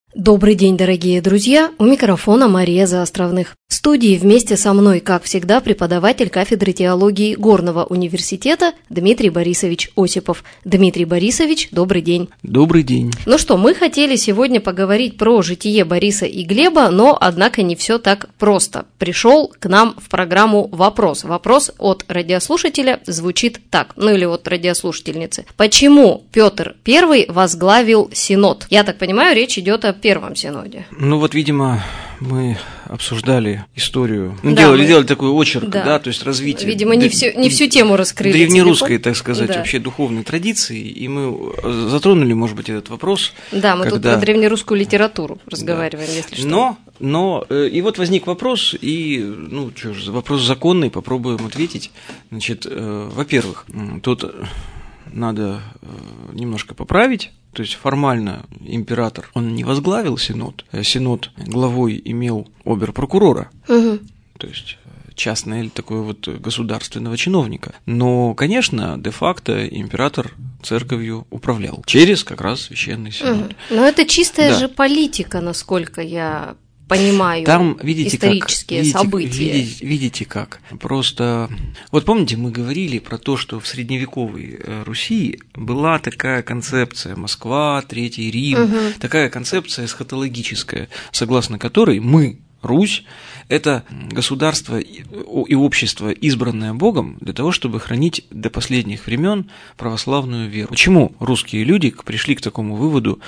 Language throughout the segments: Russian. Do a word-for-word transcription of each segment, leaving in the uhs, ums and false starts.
Добрый день, дорогие друзья! У микрофона Мария Заостровных. В студии вместе со мной, как всегда, преподаватель кафедры теологии Горного университета Дмитрий Борисович Осипов. Дмитрий Борисович, добрый день! Добрый день! Ну что, мы хотели сегодня поговорить про житие Бориса и Глеба, но, однако, не все так просто. Пришел к нам в программу вопрос. Вопрос от радиослушателя звучит так, ну или от радиослушательницы. Почему Петр Первый возглавил Синод? Я так понимаю, речь идет о Первом Синоде. Ну вот, видимо, мы обсуждали историю, ну, да, делали, мы... делали такой очерк, да. да, то есть развитие. Видимо, не, д... всю, не всю тему раскрыли. Древнерусской, так сказать, да. вообще духовной традиции, и мы затронули, может быть, этот вопрос. Да, мы когда... тут про древнерусскую литературу разговариваем, да. если что. Но, но, и вот возник вопрос, и, ну, что ж, вопрос законный, попробуем ответить. Значит, во-первых, тут надо немножко поправить. То есть формально император, он не возглавил Синод. Синод главой имел обер-прокурора, угу. то есть частное такое вот государственного чиновника. Но, конечно, де-факто император церковью управлял через как раз священный Синод. Угу. Но это чистая да. же политика, насколько я понимаю, там, видите, исторические как, видите, события. Видите, видите как. Просто, вот помните, мы говорили про то, что в средневековой Руси была такая концепция Москва, Третий Рим, угу. такая концепция эсхатологическая, согласно которой мы, Русь, это государство и общество, избранное Богом для того, чтобы хранить до последних времен православную веру. Почему русские люди пришли к такому выводу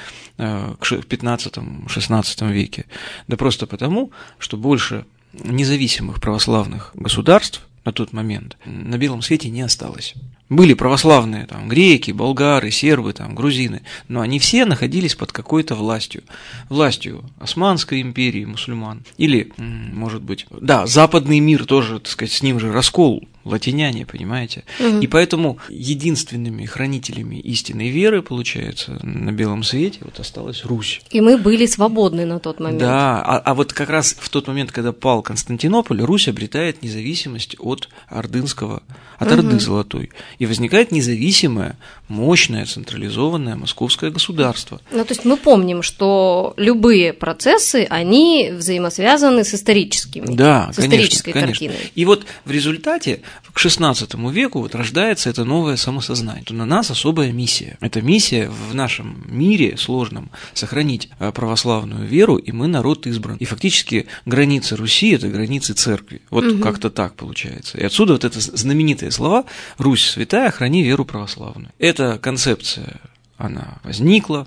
в пятнадцатом-шестнадцатом веке? Да просто потому, что больше независимых православных государств на тот момент на белом свете не осталось. Были православные там греки, болгары, сербы, там, грузины, но они все находились под какой-то властью. Властью Османской империи, мусульман. Или, может быть, да, западный мир тоже, так сказать, с ним же раскол, латиняне, понимаете? Угу. И поэтому единственными хранителями истинной веры, получается, на белом свете вот осталась Русь. И мы были свободны на тот момент. Да, а, а вот как раз в тот момент, когда пал Константинополь, Русь обретает независимость от ордынского, от угу. Орды Золотой. И возникает независимое, мощное, централизованное московское государство. Ну, то есть мы помним, что любые процессы, они взаимосвязаны с историческими, да, с конечно, исторической конечно. картиной. И вот в результате к шестнадцатому веку вот рождается это новое самосознание. На нас особая миссия. Это миссия в нашем мире сложном сохранить православную веру, и мы народ избран. И фактически границы Руси – это границы церкви. Вот угу. как-то так получается. И отсюда вот это знаменитые слова «Русь святая, храни веру православную». Эта концепция, она возникла.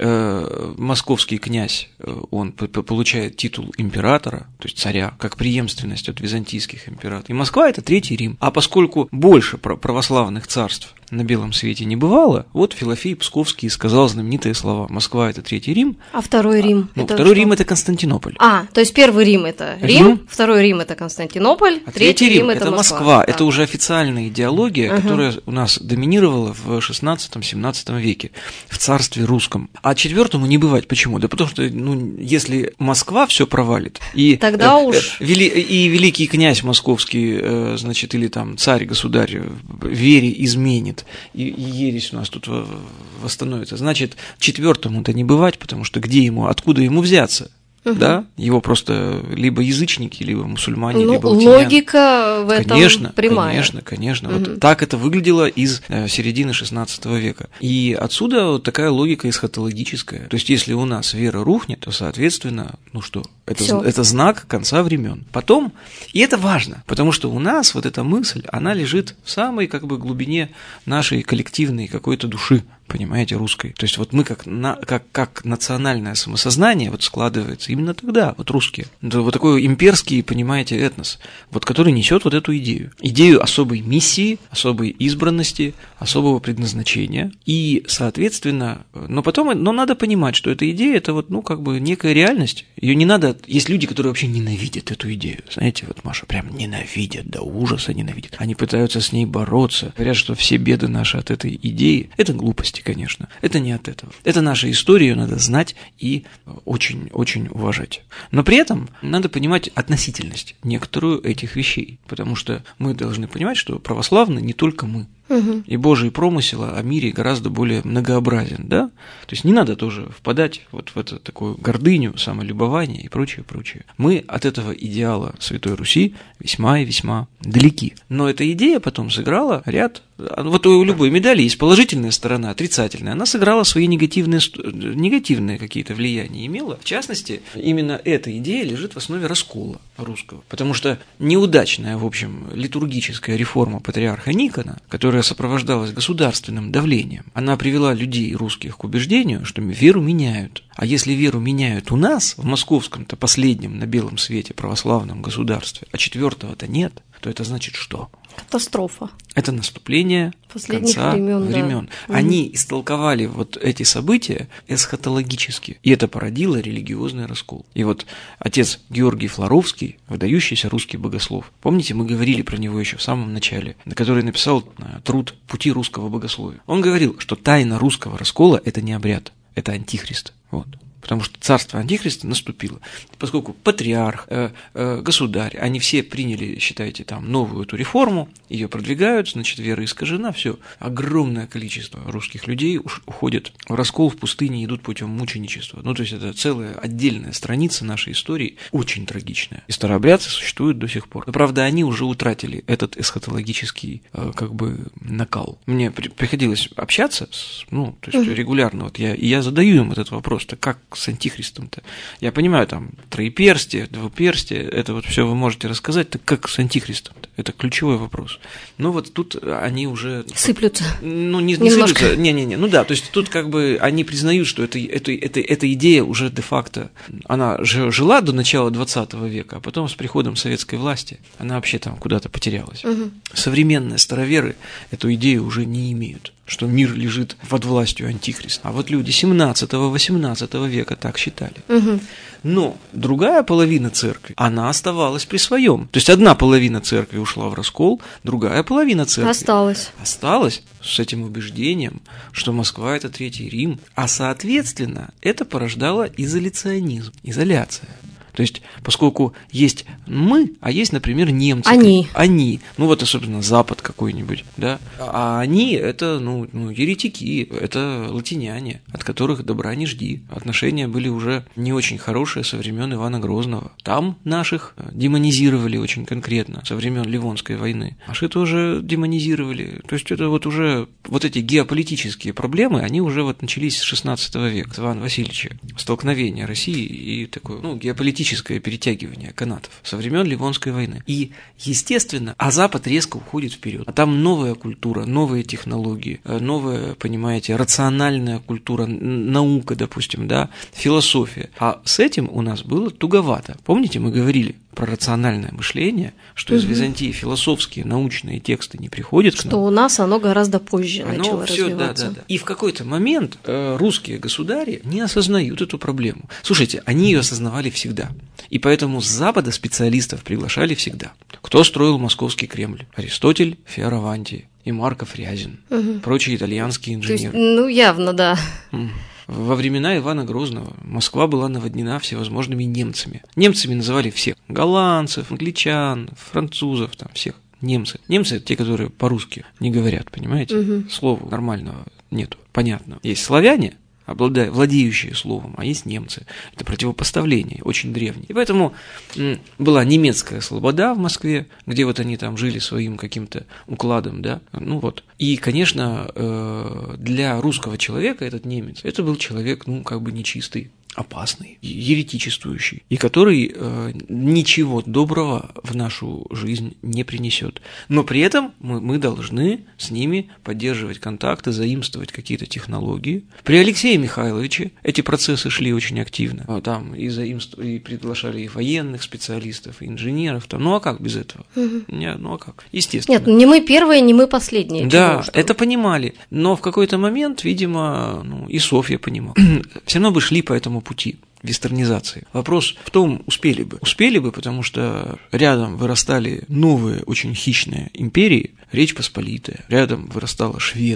Московский князь, он получает титул императора, то есть царя, как преемственность от византийских императоров. И Москва – это Третий Рим. А поскольку больше православных царств на белом свете не бывало, вот Филофей Псковский сказал знаменитые слова: «Москва – это Третий Рим». А второй Рим? Ну, это второй что? Рим – это Константинополь. А, то есть первый Рим – это Рим, угу. второй Рим – это Константинополь, а третий, третий Рим – это, это Москва. Москва. Да. Это уже официальная идеология, угу. которая у нас доминировала в шестнадцатом-семнадцатом веке в царстве русском. А четвертому не бывать. Почему? Да потому что, ну, если Москва все провалит, и, тогда э, уж... э, вели, и великий князь московский, э, значит, или там царь-государь вере изменит, и, и ересь у нас тут восстановится, значит, четвертому-то не бывать, потому что где ему, откуда ему взяться? Угу. Да? Его просто либо язычники, либо мусульмане, ну, либо латиняне. Логика в этом конечно, прямая. Конечно, конечно. Угу. Вот так это выглядело из э, середины шестнадцатого века. И отсюда вот такая логика эсхатологическая. То есть, если у нас вера рухнет, то, соответственно, ну что, это, это знак конца времен. Потом, и это важно, потому что у нас вот эта мысль, она лежит в самой как бы глубине нашей коллективной какой-то души. Понимаете, русской. То есть вот мы как, на, как, как национальное самосознание вот складывается именно тогда, вот русские. Это вот такой имперский, понимаете, этнос, вот который несет вот эту идею. Идею особой миссии, особой избранности, особого предназначения. И, соответственно, но потом, но надо понимать, что эта идея, это вот, ну, как бы некая реальность. Ее не надо, есть люди, которые вообще ненавидят эту идею. Знаете, вот Маша прям ненавидят, до ужаса ненавидят. Они пытаются с ней бороться, говорят, что все беды наши от этой идеи. Это глупость. Конечно. Это не от этого. Это наша история, ее надо знать и очень-очень уважать. Но при этом надо понимать относительность некоторую этих вещей, потому что мы должны понимать, что православны не только мы. Угу. И Божий промысел о мире гораздо более многообразен, да? То есть не надо тоже впадать вот в эту такую гордыню, самолюбование и прочее, прочее. Мы от этого идеала Святой Руси весьма и весьма далеки. Но эта идея потом сыграла ряд... Вот у любой медали есть положительная сторона, отрицательная. Она сыграла свои негативные, негативные какие-то влияния, имела. В частности, именно эта идея лежит в основе раскола русского. Потому что неудачная, в общем, литургическая реформа патриарха Никона, которая сопровождалась государственным давлением, она привела людей русских к убеждению, что веру меняют. А если веру меняют у нас, в московском-то последнем на белом свете православном государстве, а четвертого-то нет, то это значит что? Катастрофа. Это наступление последних конца времен. времен. Да. Они угу. истолковали вот эти события эсхатологически, и это породило религиозный раскол. И вот отец Георгий Флоровский, выдающийся русский богослов, помните, мы говорили про него еще в самом начале, который написал труд «Пути русского богословия». Он говорил, что тайна русского раскола – это не обряд, это антихрист. Вот. Потому что царство антихриста наступило. Поскольку патриарх, э, э, государь, они все приняли, считайте, там, новую эту реформу, ее продвигают, значит, вера искажена, все. Огромное количество русских людей уходят в раскол, в пустыне, идут путем мученичества. Ну, то есть, это целая отдельная страница нашей истории, очень трагичная. И старообрядцы существуют до сих пор. Но, правда, они уже утратили этот эсхатологический, э, как бы, накал. Мне при- приходилось общаться, с, ну, то есть, регулярно, вот я, и я задаю им этот вопрос, так как с антихристом-то? Я понимаю, там, троеперстие, двуперстие, это вот все вы можете рассказать, так как с антихристом-то? Это ключевой вопрос. Ну, вот тут они уже... Сыплются. Ну, не, не сыплются, не-не-не, ну да, то есть тут как бы они признают, что это, это, это, эта идея уже де-факто, она же жила до начала двадцатого века, а потом с приходом советской власти она вообще там куда-то потерялась. Угу. Современные староверы эту идею уже не имеют, что мир лежит под властью антихриста. А вот люди семнадцатого-восемнадцатого века так считали. Угу. Но другая половина церкви, она оставалась при своем. То есть одна половина церкви ушла в раскол, другая половина церкви осталась. осталась с этим убеждением, что Москва – это Третий Рим. А соответственно, это порождало изоляционизм, изоляция. То есть, поскольку есть мы, а есть, например, немцы. Они. Они. Ну, вот особенно Запад какой-нибудь, да. А они – это, ну, ну, еретики, это латиняне, от которых добра не жди. Отношения были уже не очень хорошие со времен Ивана Грозного. Там наших демонизировали очень конкретно, со времен Ливонской войны. Наши тоже демонизировали. То есть, это вот уже, вот эти геополитические проблемы, они уже вот начались с шестнадцатого века, с Ивана Васильевича. Столкновение России и такое, ну, геополитическое перетягивание канатов со времен Ливонской войны. И, естественно, а Запад резко уходит вперед. А там новая культура, новые технологии, новая, понимаете, рациональная культура, наука, допустим, да, философия. А с этим у нас было туговато. Помните, мы говорили про рациональное мышление, что угу. из Византии философские, научные тексты не приходят к нам. Что у нас оно гораздо позже оно начало всё, развиваться. Да, да, да. И в какой-то момент э, русские государи не осознают эту проблему. Слушайте, они ее осознавали всегда. И поэтому с Запада специалистов приглашали всегда. Кто строил Московский Кремль? Аристотель, Фиораванти и Марко Фрязин, угу. прочие итальянские инженеры. То есть, ну, явно, да. Во времена Ивана Грозного Москва была наводнена всевозможными немцами. Немцами называли всех. Голландцев, англичан, французов, там всех. Немцы. Немцы – это те, которые по-русски не говорят, понимаете? Угу. Слова нормального нету, понятно. Есть славяне, обладая, владеющие словом, а есть немцы. Это противопоставление, очень древнее. И поэтому м, была немецкая слобода в Москве, где вот они там жили своим каким-то укладом, да, ну вот. И, конечно, э, для русского человека этот немец, это был человек, ну, как бы нечистый, опасный, еретичествующий, и который э, ничего доброго в нашу жизнь не принесет. Но при этом мы, мы должны с ними поддерживать контакты, заимствовать какие-то технологии. При Алексее Михайловиче эти процессы шли очень активно. Там и, заимств... и приглашали и военных специалистов, и инженеров. Там. Ну а как без этого? Угу. Не, ну а как? Естественно. Нет, не мы первые, не мы последние. Да, чего, это понимали. Но в какой-то момент, видимо, ну, и Софья понимала. Все равно бы шли по этому пути вестернизации. Вопрос в том, успели бы. Успели бы, потому что рядом вырастали новые, очень хищные империи, Речь Посполитая, рядом вырастала Швеция,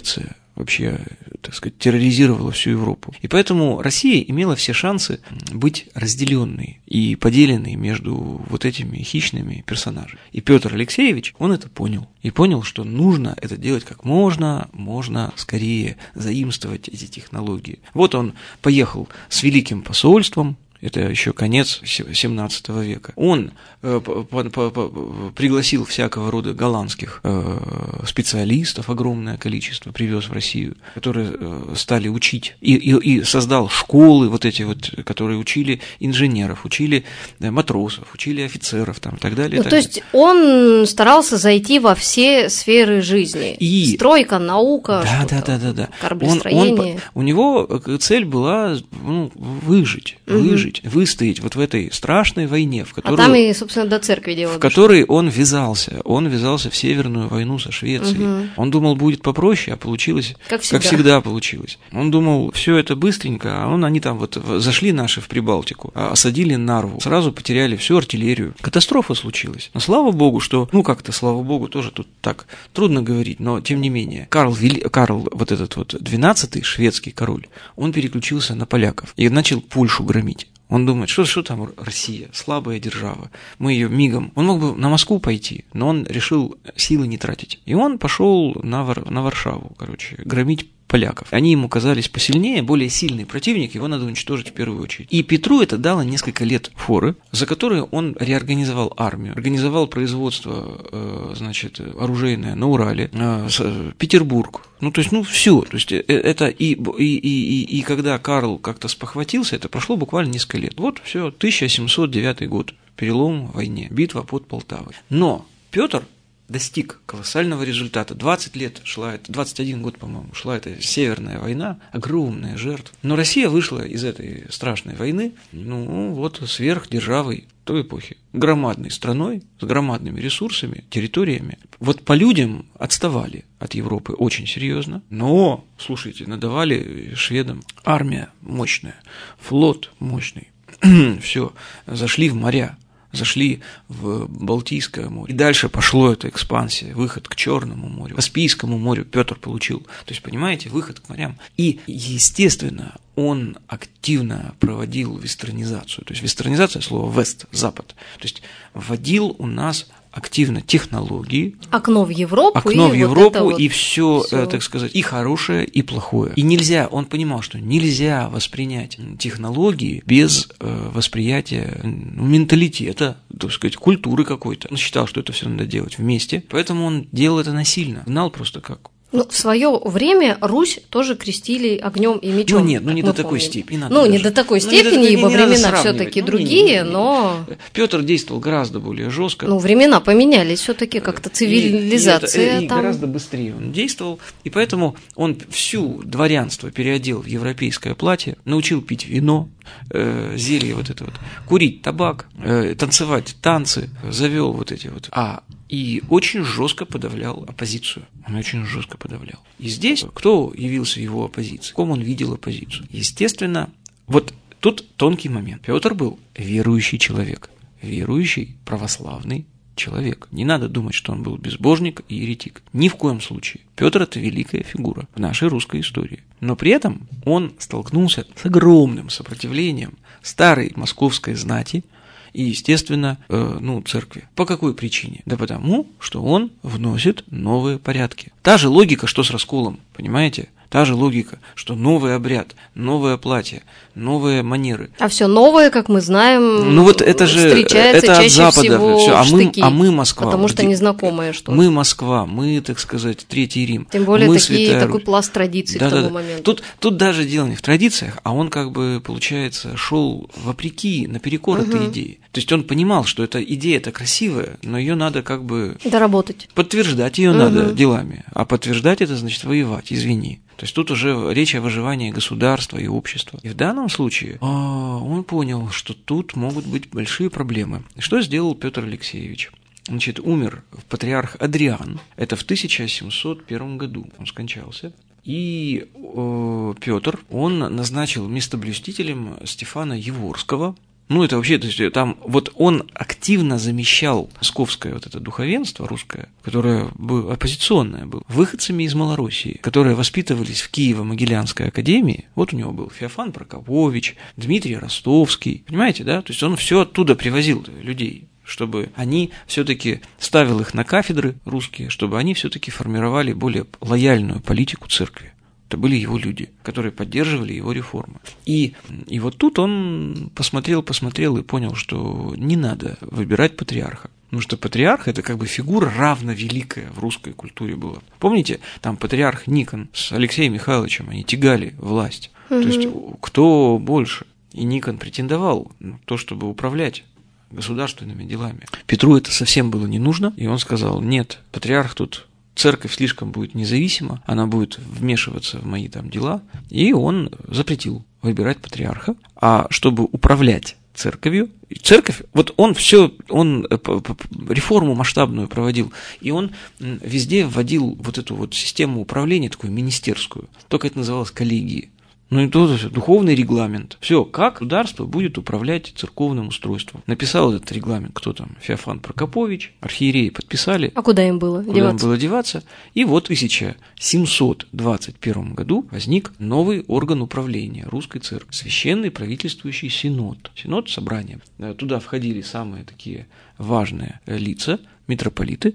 вообще, так сказать, терроризировала всю Европу. И поэтому Россия имела все шансы быть разделенной и поделенной между вот этими хищными персонажами. И Петр Алексеевич, он это понял. И понял, что нужно это делать как можно, можно скорее заимствовать эти технологии. Вот он поехал с великим посольством, это еще конец семнадцатого века. Он э, по, по, по, пригласил всякого рода голландских э, специалистов, огромное количество привез в Россию, которые э, стали учить, и, и, и создал школы вот эти вот, которые учили инженеров, учили э, матросов, учили офицеров там, и так далее. Ну, так то далее. есть он старался зайти во все сферы жизни. И... Стройка, наука, да, да, да, да, да. кораблестроение. Он, он, у него цель была ну, выжить, угу. выжить. выстоять вот в этой страшной войне, в которой, а там и, собственно, до церкви дело в которой он ввязался. Он ввязался в Северную войну со Швецией. Угу. Он думал, будет попроще, а получилось, как всегда, как всегда получилось. Он думал, все это быстренько, а он, они там вот зашли наши в Прибалтику, осадили Нарву, сразу потеряли всю артиллерию. Катастрофа случилась. Но слава богу, что, ну как-то, слава богу, тоже тут так трудно говорить, но тем не менее, Карл, Карл вот этот вот двенадцатый шведский король, он переключился на поляков и начал Польшу громить. Он думает, что, что там Россия, слабая держава, мы ее мигом. Он мог бы на Москву пойти, но он решил силы не тратить. И он пошел на, Вар, на Варшаву, короче, громить поляков. Они ему казались посильнее, более сильный противник, его надо уничтожить в первую очередь. И Петру это дало несколько лет форы, за которые он реорганизовал армию, организовал производство, значит, оружейное на Урале, Петербург. Ну, то есть, ну, все. То есть, это и, и, и, и когда Карл как-то спохватился, это прошло буквально несколько лет. Вот, все, тысяча семьсот девятый год, перелом в войне, битва под Полтавой. Но Петр достиг колоссального результата. двадцать лет шла, это, двадцать один год, по-моему, шла эта Северная война, огромная жертва. Но Россия вышла из этой страшной войны, ну, вот, сверхдержавой той эпохи, громадной страной, с громадными ресурсами, территориями. Вот по людям отставали от Европы очень серьезно, но, слушайте, надавали шведам армия мощная, флот мощный, все, зашли в моря. Зашли в Балтийское море. И дальше пошло эта экспансия, выход к Черному морю, Каспийскому морю Петр получил. То есть, понимаете, выход к морям. И, естественно, он активно проводил вестернизацию. То есть, вестернизация, слово «вест», «запад». То есть, вводил у нас активно технологии. Окно в Европу. Окно в и Европу, вот и все, всё. так сказать, и хорошее, и плохое. И нельзя, он понимал, что нельзя воспринять технологии без э, восприятия ну, менталитета, так сказать, культуры какой-то. Он считал, что это все надо делать вместе, поэтому он делал это насильно. Знал просто как. Ну, в свое время Русь тоже крестили огнем и мечом. Ну нет, ну не до такой степени. Не ну, даже, не до такой степени, ну, не, ибо не времена все-таки ну, другие, не, не, не. но. Петр действовал гораздо более жестко. Ну, времена поменялись, все-таки как-то цивилизация. И, и, там... и гораздо быстрее он действовал. И поэтому он всю дворянство переодел в европейское платье, научил пить вино, э, зелье вот это вот, курить табак, э, танцевать танцы, завел вот эти вот. А и очень жестко подавлял оппозицию. Он очень жестко подавлял. И здесь кто явился в его оппозиции? В ком он видел оппозицию? Естественно, вот тут тонкий момент. Петр был верующий человек, верующий православный человек. Не надо думать, что он был безбожник и еретик. Ни в коем случае. Петр – это великая фигура в нашей русской истории. Но при этом он столкнулся с огромным сопротивлением старой московской знати, и, естественно, э, ну, церкви. По какой причине? Да потому, что он вносит новые порядки. Та же логика, что с расколом, понимаете? Та же логика, что новый обряд, новое платье, новые манеры. А все новое, как мы знаем, ну, вот это же, встречается это чаще от Запада, всего все. А, штыки, мы, а мы Москва. Потому что незнакомое что-то. Мы Москва, мы, так сказать, Третий Рим. Тем более мы такие, такой пласт традиций да, к тому да, моменту. Тут, тут даже дело не в традициях, а он как бы, получается, шел вопреки, наперекор угу. этой идеи. То есть он понимал, что эта идея-то красивая, но ее надо как бы... доработать. Подтверждать ее угу. надо делами. А подтверждать это значит воевать, извини. То есть тут уже речь о выживании государства и общества. И в данном случае он понял, что тут могут быть большие проблемы. Что сделал Петр Алексеевич? Значит, умер патриарх Адриан, это в тысяча семьсот первом году он скончался. И э, Петр, он назначил местоблюстителем Стефана Яворского, Ну, это вообще, то есть там вот он активно замещал московское вот это духовенство русское, которое было оппозиционное было, выходцами из Малороссии, которые воспитывались в Киево-Могилянской академии. Вот у него был Феофан Прокопович, Дмитрий Ростовский, понимаете, да? То есть он все оттуда привозил людей, чтобы они все-таки ставил их на кафедры русские, чтобы они все-таки формировали более лояльную политику церкви. Это были его люди, которые поддерживали его реформы. И, и вот тут он посмотрел, посмотрел и понял, что не надо выбирать патриарха. Потому что патриарх – это как бы фигура равновеликая в русской культуре была. Помните, там патриарх Никон с Алексеем Михайловичем, они тягали власть. Угу. То есть кто больше? И Никон претендовал на то, чтобы управлять государственными делами. Петру это совсем было не нужно, и он сказал: нет, патриарх тут... Церковь слишком будет независима, она будет вмешиваться в мои там дела, и он запретил выбирать патриарха. А чтобы управлять церковью, церковь, вот он все, он реформу масштабную проводил, и он везде вводил вот эту вот систему управления, такую министерскую, только это называлось коллегией. Ну и то духовный регламент. Все, как государство будет управлять церковным устройством. Написал этот регламент кто там? Феофан Прокопович, архиереи подписали. А куда им было куда деваться? им было деваться? И вот в тысяча семьсот двадцать первом году возник новый орган управления русской церкви. Священный правительствующий синод. Синод – собрание. Туда входили самые такие важные лица, митрополиты,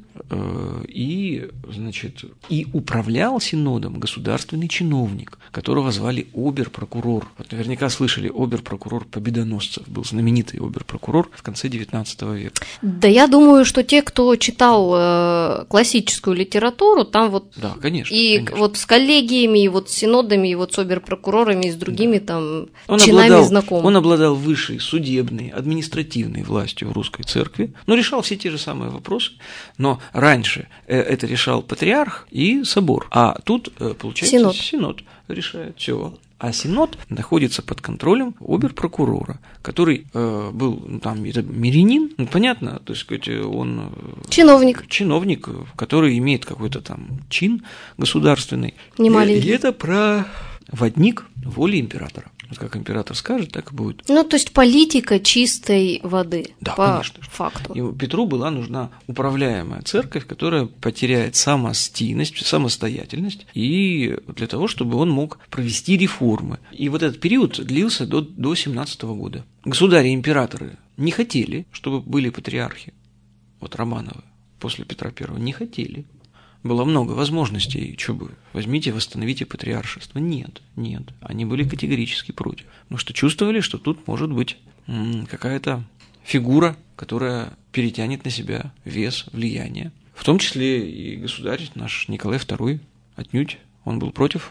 и, значит, и управлял синодом государственный чиновник, которого звали обер-прокурор. Вот наверняка слышали, обер-прокурор Победоносцев, был знаменитый обер-прокурор в конце девятнадцатого века. Да, я думаю, что те, кто читал э, классическую литературу, там вот да, конечно, и конечно. вот с коллегиями, и вот с синодами, и вот с обер-прокурорами, и с другими да. там он чинами обладал, знаком. Он обладал высшей судебной, административной властью в русской церкви, но решал все те же самые вопросы. Но раньше это решал патриарх и собор, а тут, получается, синод, синод решает все. А синод находится под контролем обер-прокурора, который э, был, ну, там, это мирянин, ну, понятно, то есть он... Чиновник. Чиновник, который имеет какой-то там чин государственный. Не маленький. И это проводник воли императора. Вот как император скажет, так и будет. Ну, то есть политика чистой воды, да, по конечно. факту. И Петру была нужна управляемая церковь, которая потеряет самостийность, самостоятельность, и для того, чтобы он мог провести реформы. И вот этот период длился до, до семнадцатого года. Государи и императоры не хотели, чтобы были патриархи. Вот Романовы после Петра Первого не хотели. Было много возможностей, что бы, возьмите, восстановите патриаршество. Нет, нет, они были категорически против. Потому что чувствовали, что тут может быть какая-то фигура, которая перетянет на себя вес, влияние. В том числе и государь наш Николай Второй, отнюдь, он был против.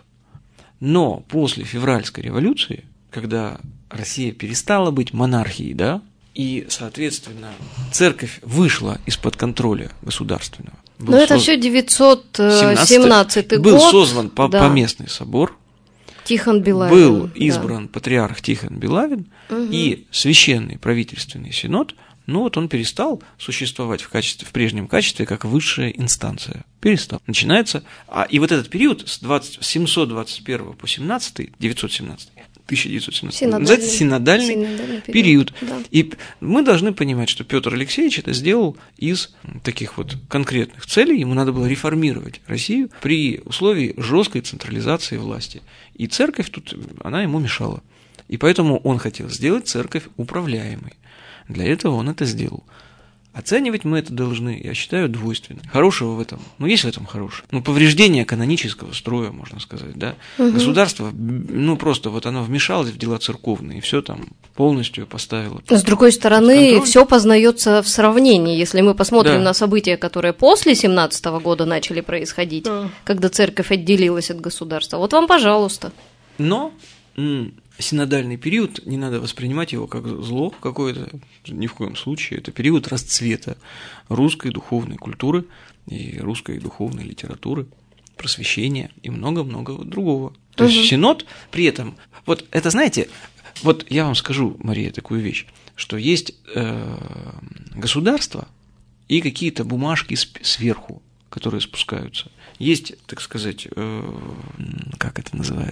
Но после февральской революции, когда Россия перестала быть монархией, да, и, соответственно, церковь вышла из-под контроля государственного. Но соз... это все девятьсот семнадцатый был год. Был созван да. поместный собор. Тихон Белавин. Был да. избран патриарх Тихон Белавин, угу. и священный правительственный синод, ну вот он перестал существовать в, качестве, в прежнем качестве как высшая инстанция. Перестал. Начинается, а, и вот этот период с семьсот двадцать первого по семнадцатый, девятьсот семнадцатый, тысяча девятьсот семнадцатый, называется синодальный, синодальный период. период. Да. И мы должны понимать, что Петр Алексеевич это сделал из таких вот конкретных целей. Ему надо было реформировать Россию при условии жесткой централизации власти. И церковь тут, она ему мешала. И поэтому он хотел сделать церковь управляемой. Для этого он это сделал. Оценивать мы это должны, я считаю, двойственно. Хорошего в этом, ну, есть в этом хорошее. Ну, повреждение канонического строя, можно сказать, да. Угу. Государство, ну, просто вот оно вмешалось в дела церковные, и все там полностью поставило. С другой стороны, все познается в сравнении. Если мы посмотрим да. на события, которые после семнадцатого года начали происходить, да. когда церковь отделилась от государства, вот вам, пожалуйста. Но... Синодальный период, не надо воспринимать его как зло какое-то, ни в коем случае. Это период расцвета русской духовной культуры и русской духовной литературы, просвещения и много-много другого. То угу. есть синод при этом, вот это знаете, вот я вам скажу, Мария, такую вещь, что есть э, государство и какие-то бумажки сверху, которые спускаются. Есть, так сказать, э, как это называется,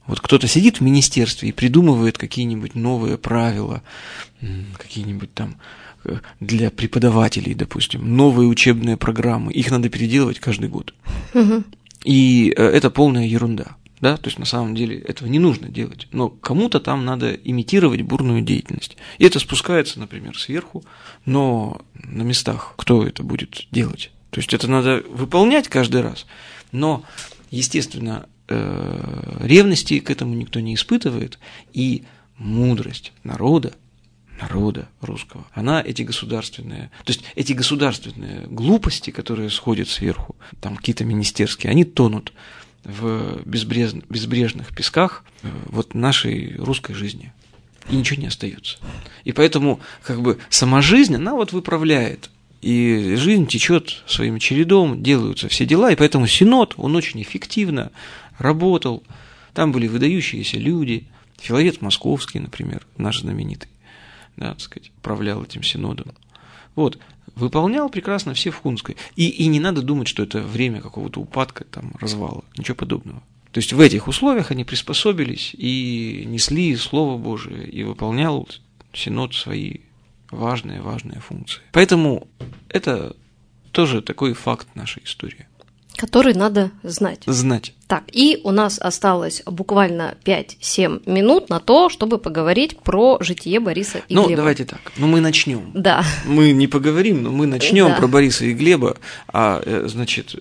Вот кто-то сидит в министерстве и придумывает какие-нибудь новые правила, какие-нибудь там для преподавателей, допустим, новые учебные программы. Их надо переделывать каждый год. Угу. И это полная ерунда. Да? То есть на самом деле этого не нужно делать. Но кому-то там надо имитировать бурную деятельность. И это спускается, например, сверху, но на местах кто это будет делать? То есть это надо выполнять каждый раз. Но, естественно, ревности к этому никто не испытывает, и мудрость народа, народа русского, она эти государственные, то есть эти государственные глупости, которые сходят сверху, там какие-то министерские, они тонут в безбрежных, безбрежных песках вот нашей русской жизни, и ничего не остается. И поэтому как бы сама жизнь, она вот выправляет. И жизнь течет своим чередом, делаются все дела, и поэтому Синод, он очень эффективно работал. Там были выдающиеся люди, Филарет Московский, например, наш знаменитый, да, так сказать, управлял этим Синодом. Вот, выполнял прекрасно все функции. И, и не надо думать, что это время какого-то упадка, там, развала, ничего подобного. То есть в этих условиях они приспособились и несли Слово Божие, и выполнял Синод свои важные, важные функции. Поэтому это тоже такой факт нашей истории. Который надо знать. Знать. Так, и у нас осталось буквально пять-семь минут на то, чтобы поговорить про житие Бориса и ну, Глеба. Ну, давайте так. Ну, мы начнем. Да. Мы не поговорим, но мы начнем да. про Бориса и Глеба. А, значит,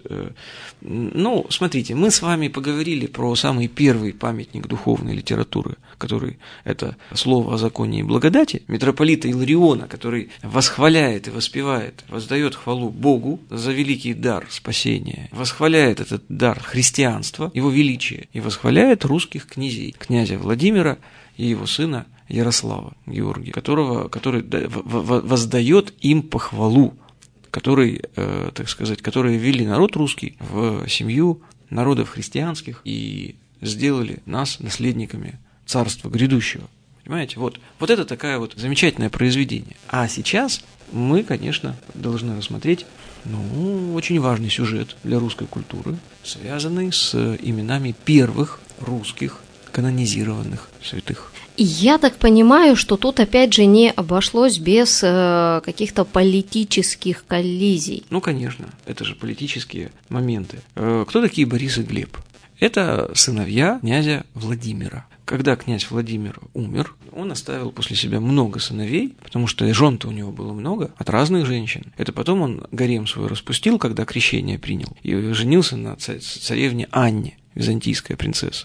ну, смотрите, мы с вами поговорили про самый первый памятник духовной литературы, который это слово о законе и благодати, митрополита Илариона, который восхваляет и воспевает, воздает хвалу Богу за великий дар спасения, восхваляет этот дар христианства, его величие, и восхваляет русских князей, князя Владимира и его сына Ярослава Георгия, которого, который воздает им похвалу, который, э, так сказать, которые ввели народ русский в семью народов христианских и сделали нас наследниками царства грядущего. Понимаете? Вот, вот это такое вот замечательное произведение. А сейчас мы, конечно, должны рассмотреть ну, очень важный сюжет для русской культуры, связанный с именами первых русских канонизированных святых. И я так понимаю, что тут опять же не обошлось без э, каких-то политических коллизий. Ну, конечно, это же политические моменты. Э, кто такие Борис и Глеб? Это сыновья князя Владимира. Когда князь Владимир умер, он оставил после себя много сыновей, потому что жен-то у него было много, от разных женщин. Это потом он гарем свой распустил, когда крещение принял, и женился на царевне Анне, византийская принцесса.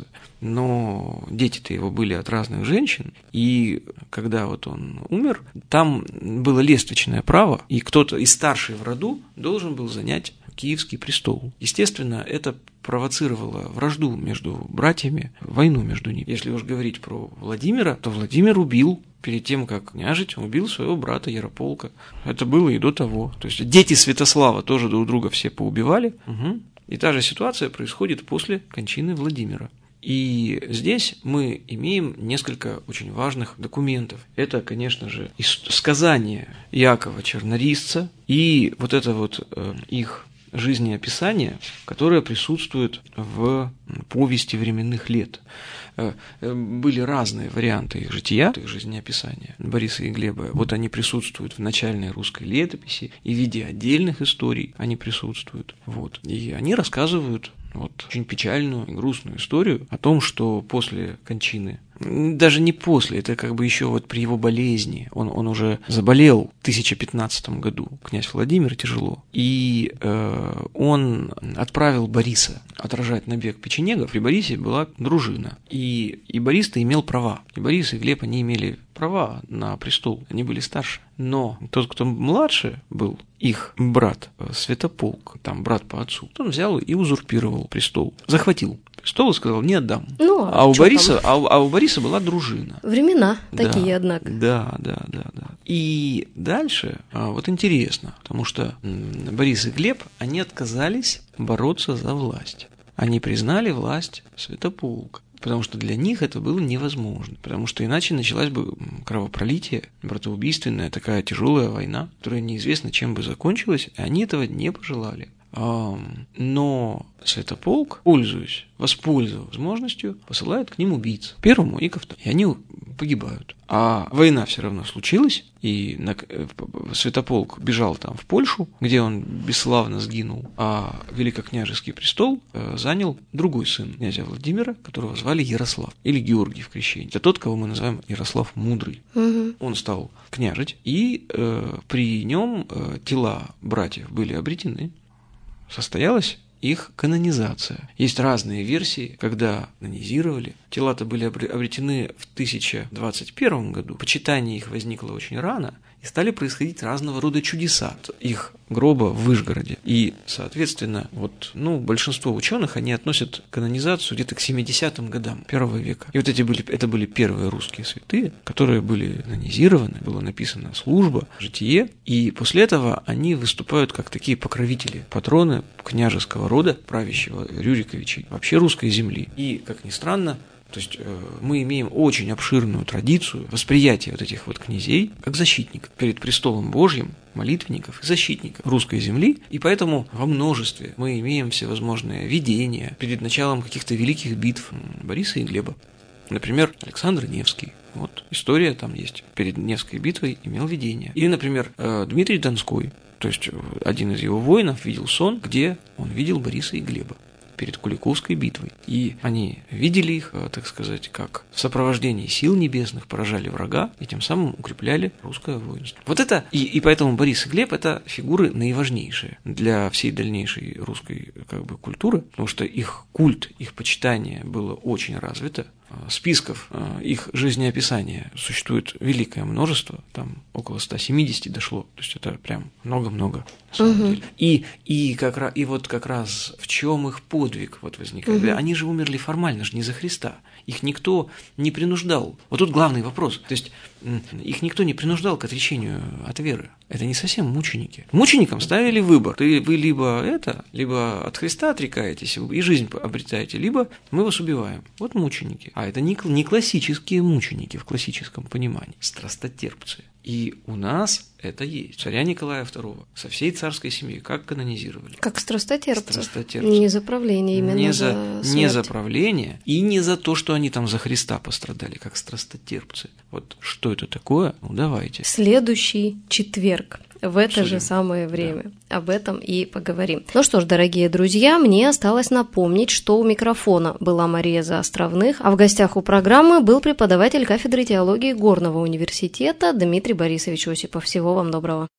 Но дети-то его были от разных женщин, и когда вот он умер, там было лествичное право, и кто-то из старших в роду должен был занять Киевский престол. Естественно, это провоцировало вражду между братьями, войну между ними. Если уж говорить про Владимира, то Владимир убил, перед тем, как княжить, убил своего брата Ярополка. Это было и до того. То есть дети Святослава тоже друг друга все поубивали. Угу. И та же ситуация происходит после кончины Владимира. И здесь мы имеем несколько очень важных документов. Это, конечно же, сказание Иакова Чернорисца и вот это вот э, их жизнеописание, которое присутствует в повести временных лет. Были разные варианты их жития, их жизнеописания Бориса и Глеба. Вот они присутствуют в начальной русской летописи, и в виде отдельных историй они присутствуют. Вот. И они рассказывают вот, очень печальную и грустную историю о том, что после кончины, даже не после, это как бы еще вот при его болезни, он, он уже заболел в тысяча пятнадцатом году, князь Владимир, тяжело, и э, он отправил Бориса отражать набег печенегов. При Борисе была дружина, и, и Борис-то имел права, и Борис и Глеб, они имели права на престол, они были старше. Но тот, кто младше был, их брат Святополк, там брат по отцу, он взял и узурпировал престол, захватил престол и сказал, не отдам. Ну, а, а, у Бориса, а, а у Бориса была дружина. Времена да, такие, однако. Да, да, да, да. И дальше, вот интересно, потому что Борис и Глеб, они отказались бороться за власть. Они признали власть Святополка. Потому что для них это было невозможно. Потому что иначе началась бы кровопролитие, братоубийственная такая тяжелая война, которая неизвестно чем бы закончилась, и они этого не пожелали. Но Святополк, пользуясь, воспользовав возможностью, посылает к ним убийц. Первому и ко второму. И они погибают. А война все равно случилась, и Святополк бежал там в Польшу, где он бесславно сгинул, а великокняжеский престол занял другой сын князя Владимира, которого звали Ярослав, или Георгий в крещении. Это тот, кого мы называем Ярослав Мудрый. Угу. Он стал княжить, и э, при нем э, тела братьев были обретены, состоялась их канонизация. Есть разные версии, когда канонизировали. Тела-то были обретены в тысяча двадцать первом году. Почитание их возникло очень рано, и стали происходить разного рода чудеса. Их гроба в Вышгороде. И, соответственно, вот, ну, большинство ученых, они относят канонизацию где-то к семидесятым годам первого века. И вот эти были, это были первые русские святые, которые были канонизированы, была написана служба, житие, и после этого они выступают как такие покровители, патроны княжеского рода, правящего Рюриковичей, вообще русской земли. И, как ни странно, то есть э, мы имеем очень обширную традицию восприятия вот этих вот князей как защитников перед престолом Божьим, молитвенников и защитников русской земли, и поэтому во множестве мы имеем всевозможные видения перед началом каких-то великих битв Бориса и Глеба. Например, Александр Невский. Вот история там есть. Перед Невской битвой имел видение. Или, например, э, Дмитрий Донской. То есть один из его воинов видел сон, где он видел Бориса и Глеба перед Куликовской битвой. И они видели их, так сказать, как в сопровождении сил небесных поражали врага и тем самым укрепляли русское воинство. Вот это, и, и поэтому Борис и Глеб – это фигуры наиважнейшие для всей дальнейшей русской как бы культуры, потому что их культ, их почитание было очень развито. Списков их жизнеописания существует великое множество, там около ста семидесяти дошло, то есть это прям много-много на самом угу. деле. И, и, как раз, и вот как раз в чем их подвиг вот возникает. Угу. Они же умерли формально, же не за Христа. Их никто не принуждал. Вот тут главный вопрос. То есть их никто не принуждал к отречению от веры. Это не совсем мученики. Мученикам ставили выбор. Ты, вы либо это, либо от Христа отрекаетесь и жизнь обретаете, либо мы вас убиваем. Вот мученики. А это не, не классические мученики в классическом понимании. Страстотерпцы. И у нас это есть. Царя Николая второго со всей царской семьей как канонизировали? Как страстотерпцев. Страстотерпцев. Не за правление именно, не за, за не за правление и не за то, что они там за Христа пострадали, как страстотерпцы. Вот что это такое? Ну, давайте. Следующий четверг. В это Абсолютно. Же самое время. Да. Об этом и поговорим. Ну что ж, дорогие друзья, мне осталось напомнить, что у микрофона была Мария Заостровных, а в гостях у программы был преподаватель кафедры теологии Горного университета Дмитрий Борисович Осипов. Всего вам доброго.